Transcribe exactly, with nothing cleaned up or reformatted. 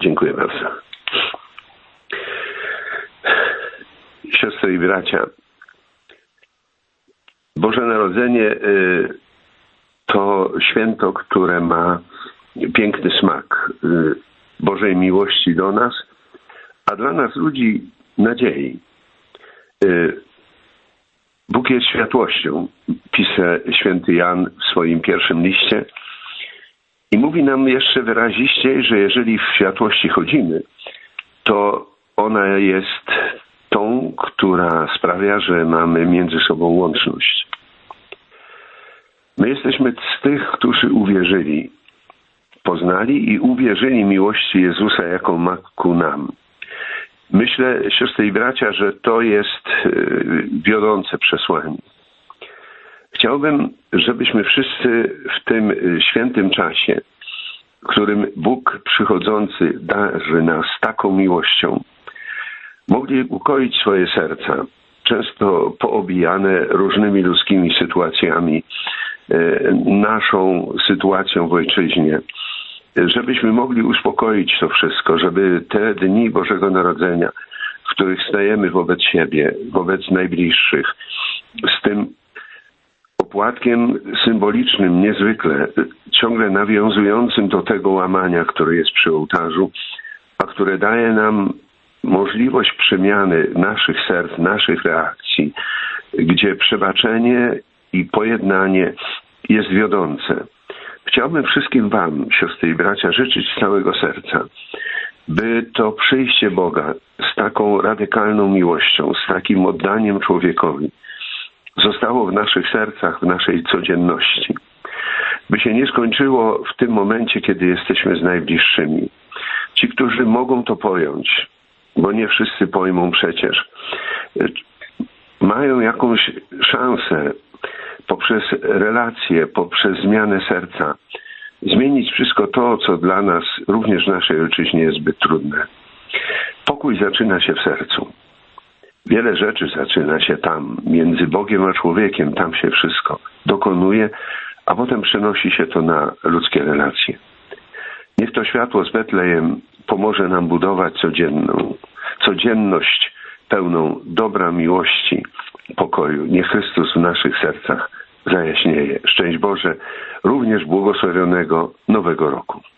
Dziękuję bardzo. Siostry i bracia, Boże Narodzenie to święto, które ma piękny smak Bożej miłości do nas, a dla nas ludzi nadziei. Bóg jest światłością, pisze święty Jan w swoim pierwszym liście i mówi nam jeszcze wyraziściej, że jeżeli w światłości chodzimy, to ona jest tą, która sprawia, że mamy między sobą łączność. My jesteśmy z tych, którzy uwierzyli, poznali i uwierzyli miłości Jezusa, jaką ma ku nam. Myślę, siostry i bracia, że to jest wiodące przesłanie. Chciałbym, żebyśmy wszyscy w tym świętym czasie, w którym Bóg przychodzący darzy nas taką miłością, mogli ukoić swoje serca, często poobijane różnymi ludzkimi sytuacjami, naszą sytuacją w ojczyźnie, żebyśmy mogli uspokoić to wszystko, żeby te dni Bożego Narodzenia, w których stajemy wobec siebie, wobec najbliższych, z tym opłatkiem symbolicznym niezwykle, ciągle nawiązującym do tego łamania, które jest przy ołtarzu, a które daje nam możliwość przemiany naszych serc, naszych reakcji, gdzie przebaczenie i pojednanie jest wiodące. Chciałbym wszystkim wam, siostry i bracia, życzyć z całego serca, by to przyjście Boga z taką radykalną miłością, z takim oddaniem człowiekowi zostało w naszych sercach, w naszej codzienności. By się nie skończyło w tym momencie, kiedy jesteśmy z najbliższymi. Ci, którzy mogą to pojąć, bo nie wszyscy pojmą przecież, mają jakąś szansę poprzez relacje, poprzez zmianę serca zmienić wszystko to, co dla nas, również w naszej ojczyźnie, jest zbyt trudne. Pokój zaczyna się w sercu. Wiele rzeczy zaczyna się tam, między Bogiem a człowiekiem, tam się wszystko dokonuje, a potem przenosi się to na ludzkie relacje. Niech to światło z Betlejem pomoże nam budować codzienną, codzienność pełną dobra, miłości, pokoju. Niech Chrystus w naszych sercach zajaśnieje. Szczęść Boże, również błogosławionego Nowego Roku.